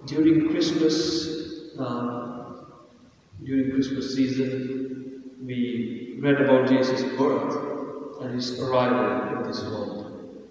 During Christmas season, we read about Jesus' birth and his arrival in this world.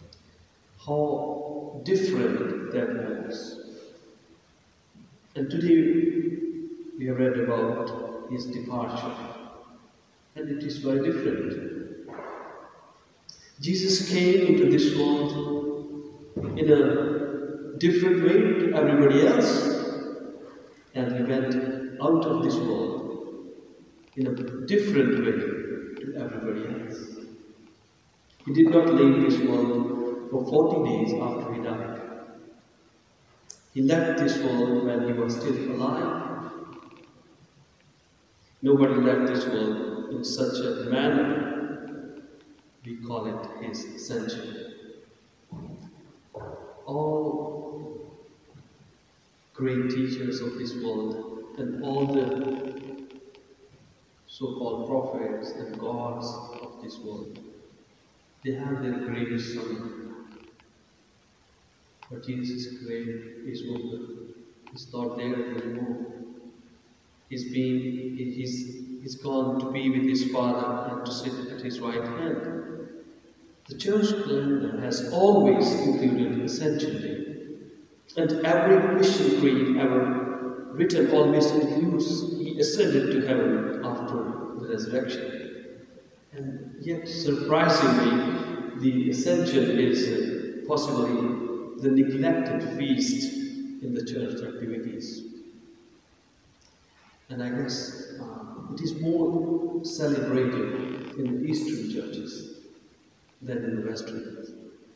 How different that was. And today we have read about his departure, and it is very different. Jesus came into this world in a different way to everybody else, and he went out of this world in a different way to everybody else. He did not leave this world for 40 days after he died. He left this world when he was still alive. Nobody left this world in such a manner. We call it his ascension. All great teachers of this world and all the so-called prophets and gods of this world, they have their graves somewhere. But Jesus' grave is open. He's not there anymore. He's gone to be with his Father and to sit at his right hand. The church calendar has always included Ascension Day. And every Christian creed ever written always includes he ascended to heaven after the resurrection. And yet, surprisingly, the Ascension is possibly the neglected feast in the church activities. And I guess it is more celebrated in the Eastern churches than in the Western.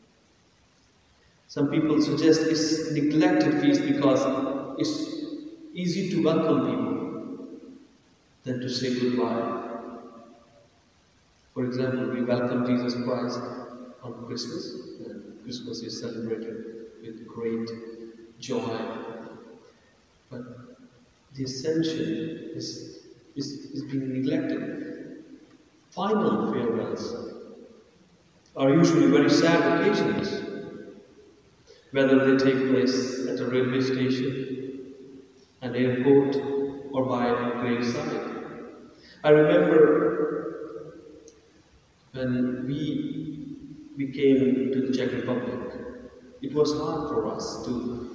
Some people suggest it's neglected feast because it's easy to welcome people than to say goodbye. For example, we welcome Jesus Christ on Christmas, and Christmas is celebrated with great joy. But the Ascension is being neglected. Final farewells are usually very sad occasions, whether they take place at a railway station, an airport, or by a graveside. I remember when we came to the Czech Republic, it was hard for us to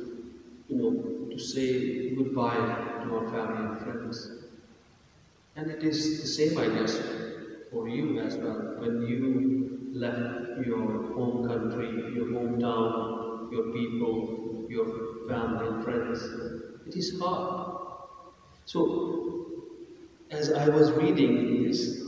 say goodbye to our family and friends. And it is the same, I guess, for you as well. When you left your home country, your hometown, your people, your family and friends, it is hard. So, as I was reading this,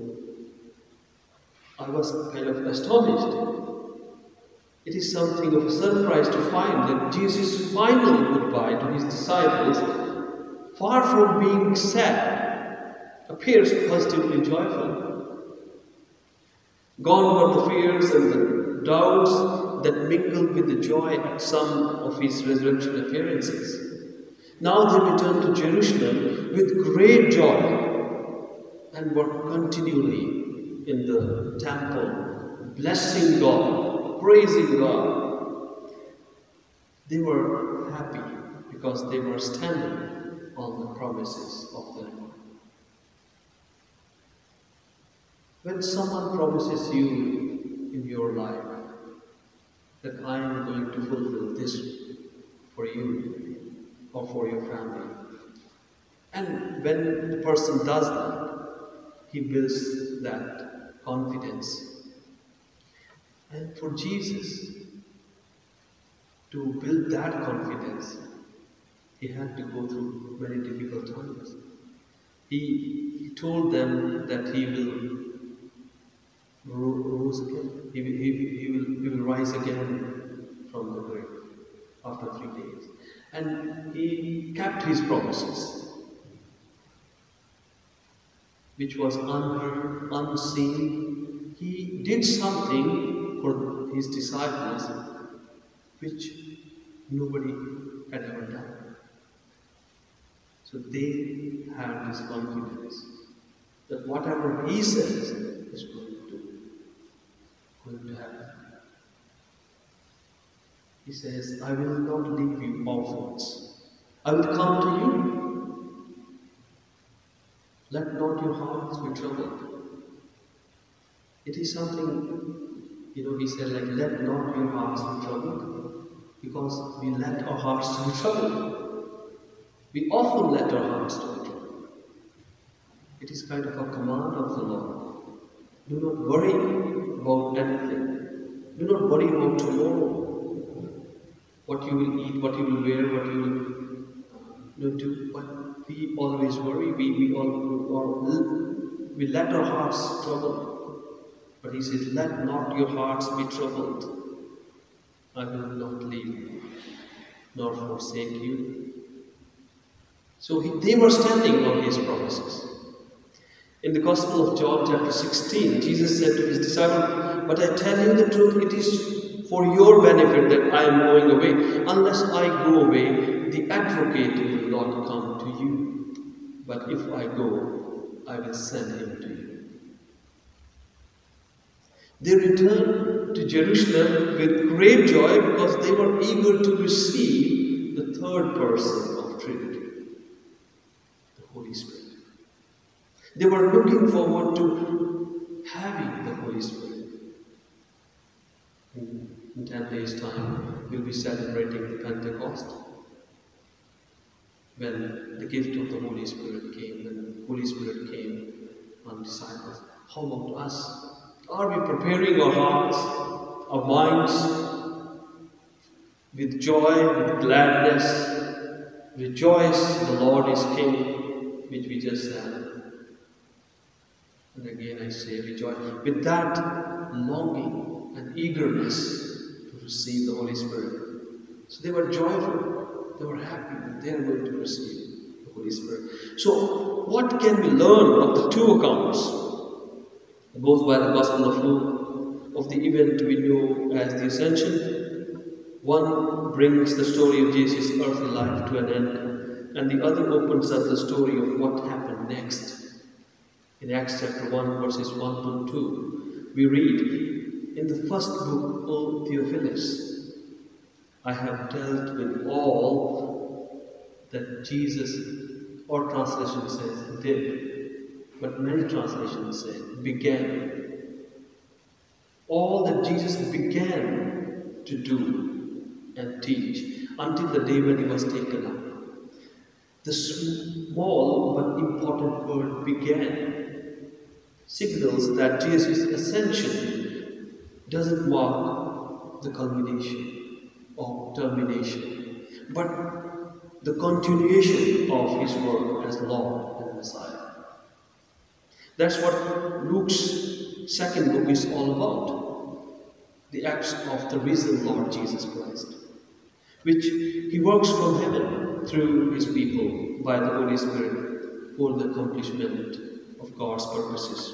I was kind of astonished. It is something of a surprise to find that Jesus' final goodbye to his disciples, far from being sad, appears positively joyful. Gone were the fears and the doubts that mingled with the joy at some of his resurrection appearances. Now they return to Jerusalem with great joy and were continually in the temple, blessing God, praising God. They were happy because they were standing on the promises of the Lord. When someone promises you in your life that I am going to fulfill this for you or for your family, and when the person does that, he builds that confidence. And for Jesus to build that confidence, he had to go through very difficult times. He told them that he will rise again. He will rise again from the grave after 3 days. And he kept his promises, which was unheard, unseen. He did something for his disciples which nobody had ever done. So they had this confidence that whatever he says is going to happen. He says, I will not leave you orphans. I will come to you. Let not your hearts be troubled. It is something, he said, like, let not your hearts be troubled. Because we let our hearts be troubled. We often let our hearts be troubled. It is kind of a command of the Lord. Do not worry about anything. Do not worry about tomorrow. What you will eat, what you will wear, what you will do. But we always worry. We let our hearts trouble. But he says, let not your hearts be troubled. I will not leave you, nor forsake you. So they were standing on his promises. In the Gospel of John chapter 16, Jesus said to his disciples, but I tell you the truth, it is for your benefit that I am going away. Unless I go away, the advocate will not come to you. But if I go, I will send him to you. They returned to Jerusalem with great joy because they were eager to receive the third person of Trinity, the Holy Spirit. They were looking forward to having the Holy Spirit. In 10 days' time, we'll be celebrating the Pentecost, when the gift of the Holy Spirit came, when the Holy Spirit came on disciples. How about us? Are we preparing our hearts, our minds with joy, with gladness? Rejoice, the Lord is King, which we just said. And again I say, rejoice. With that longing and eagerness to receive the Holy Spirit. So they were joyful, they were happy that they are going to receive the Holy Spirit. So, what can we learn of the two accounts? Both by the Gospel of Luke, of the event we know as the Ascension. One brings the story of Jesus' earthly life to an end, and the other opens up the story of what happened next. In Acts chapter 1, verses 1 to 2, we read, in the first book, O Theophilus, I have dealt with all that Jesus, or translation says, did. But many translations say, began. All that Jesus began to do and teach until the day when he was taken up. The small but important word began signals that Jesus' ascension doesn't mark the culmination or termination, but the continuation of his work as Lord and Messiah. That's what Luke's second book is all about. The acts of the risen Lord Jesus Christ, which he works from heaven through his people by the Holy Spirit for the accomplishment of God's purposes.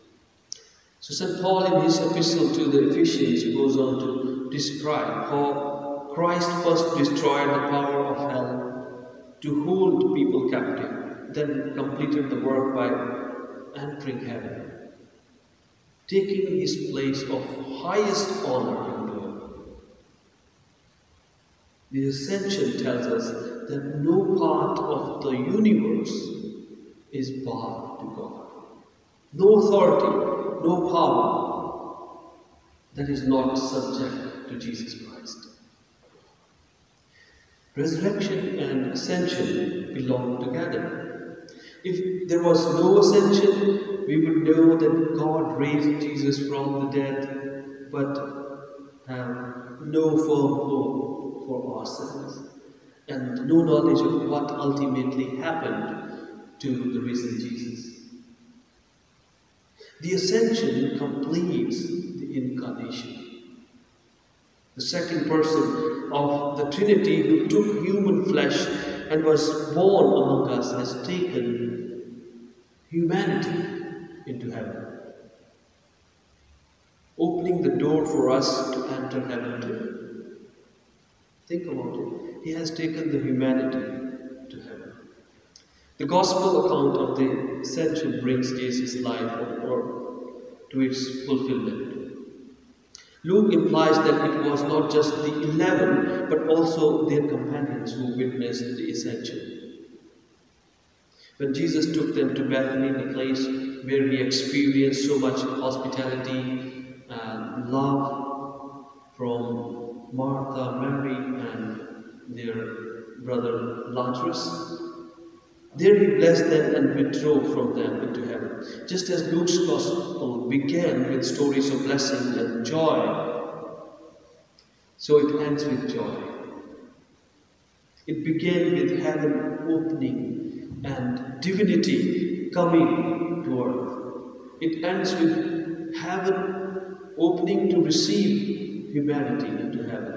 So St. Paul in his epistle to the Ephesians goes on to describe how Christ first destroyed the power of hell to hold people captive, then completed the work by entering heaven, taking his place of highest honor in the world. The Ascension tells us that no part of the universe is barred to God. No authority, no power that is not subject to Jesus Christ. Resurrection and ascension belong together. If there was no ascension, we would know that God raised Jesus from the dead, but have no firm hope for ourselves, and no knowledge of what ultimately happened to the risen Jesus. The ascension completes the incarnation. The second person of the Trinity who took human flesh and was born among us has taken humanity into heaven, opening the door for us to enter heaven too. Think about it. He has taken the humanity to heaven. The Gospel account of the Ascension brings Jesus' life on earth to its fulfillment. Luke implies that it was not just the 11, but also their companions who witnessed the ascension. When Jesus took them to Bethany, the place where he experienced so much hospitality and love from Martha, Mary, and their brother Lazarus, there he blessed them and withdrew from them into heaven. Just as Luke's Gospel began with stories of blessing and joy, so it ends with joy. It began with heaven opening and divinity coming to earth. It ends with heaven opening to receive humanity into heaven.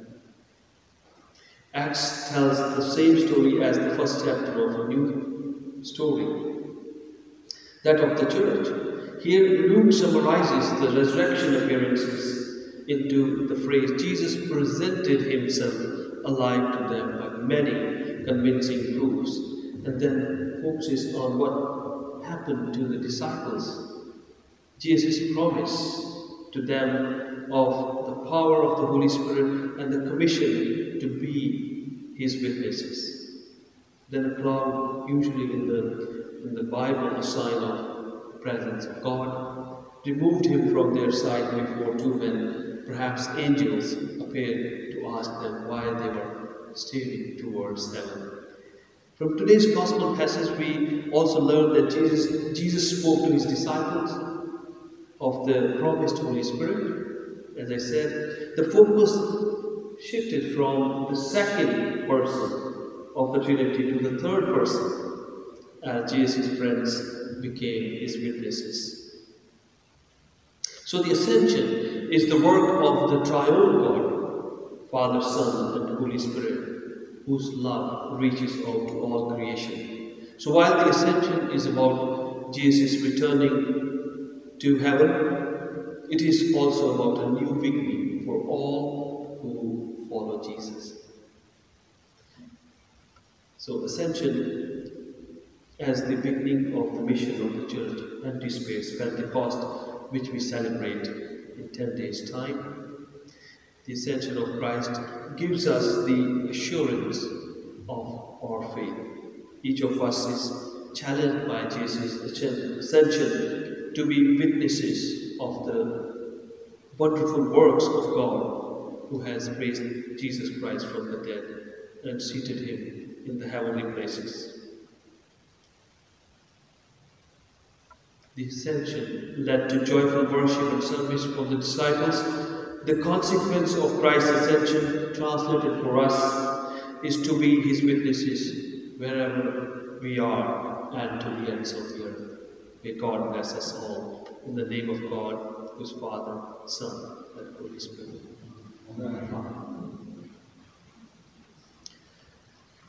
Acts tells the same story as the first chapter of a new story, that of the church. Here Luke summarizes the resurrection appearances into the phrase, Jesus presented himself alive to them by many convincing proofs, and then focuses on what happened to the disciples. Jesus' promise to them of the power of the Holy Spirit and the commission to be his witnesses. Then a cloud, usually in the Bible, a sign of the presence of God, removed him from their sight before two men, perhaps angels, appeared to ask them why they were staring towards heaven. From today's Gospel passage, we also learn that Jesus spoke to his disciples of the promised Holy Spirit. As I said, the focus shifted from the second person of the Trinity to the third person as Jesus' friends became his witnesses. So the ascension is the work of the triune God, Father, Son, and Holy Spirit, whose love reaches out to all creation. So while the ascension is about Jesus returning to heaven, it is also about a new beginning for all who follow Jesus. So ascension as the beginning of the mission of the church anticipates Pentecost, which we celebrate in 10 days' time. The ascension of Christ gives us the assurance of our faith. Each of us is challenged by Jesus' ascension to be witnesses of the wonderful works of God, who has raised Jesus Christ from the dead and seated him in the heavenly places. The ascension led to joyful worship and service from the disciples. The consequence of Christ's ascension, translated for us, is to be his witnesses wherever we are and to the ends of the earth. May God bless us all. In the name of God, whose Father, Son, and Holy Spirit. Amen.